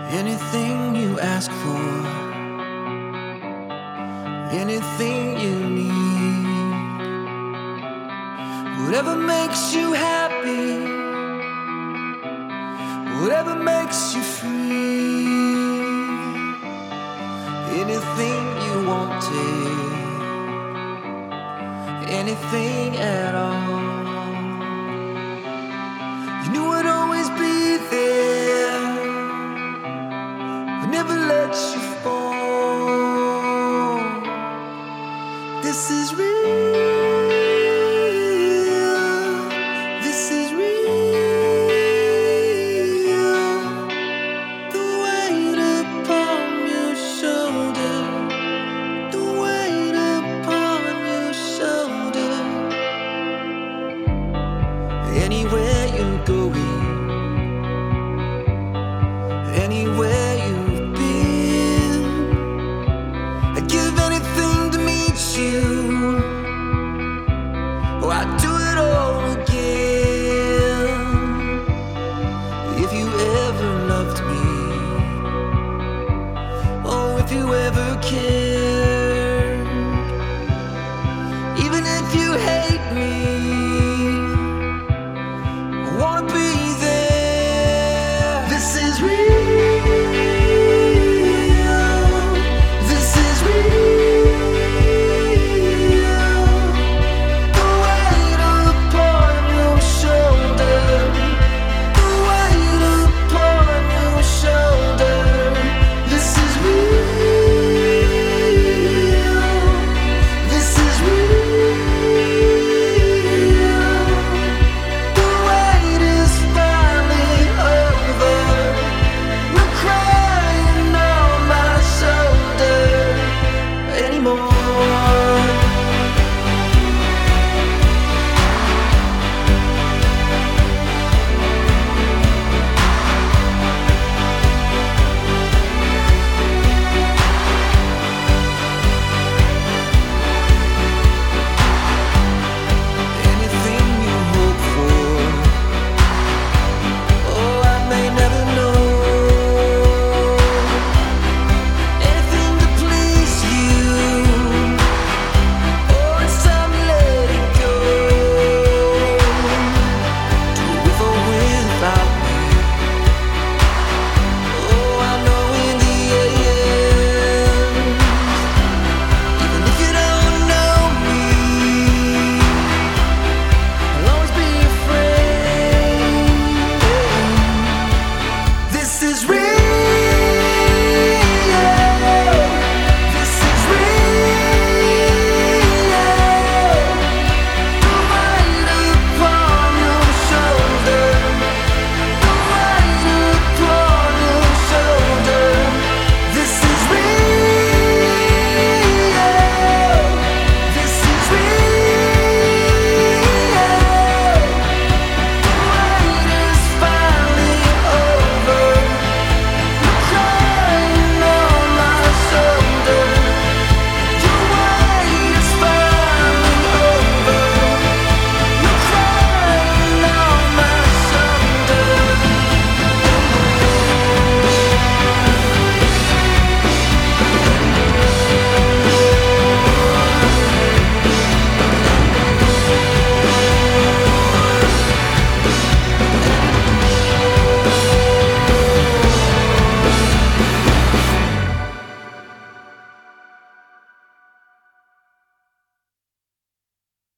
Anything you ask for, anything you need, whatever makes you happy, whatever makes you free, anything you wanted, anything at all. You knew I'd always be there, I never let you fall. This is real, this is real. The weight upon your shoulder, the weight upon your shoulder. Anywhere you're going, anywhere you've been, I'd give anything to meet you.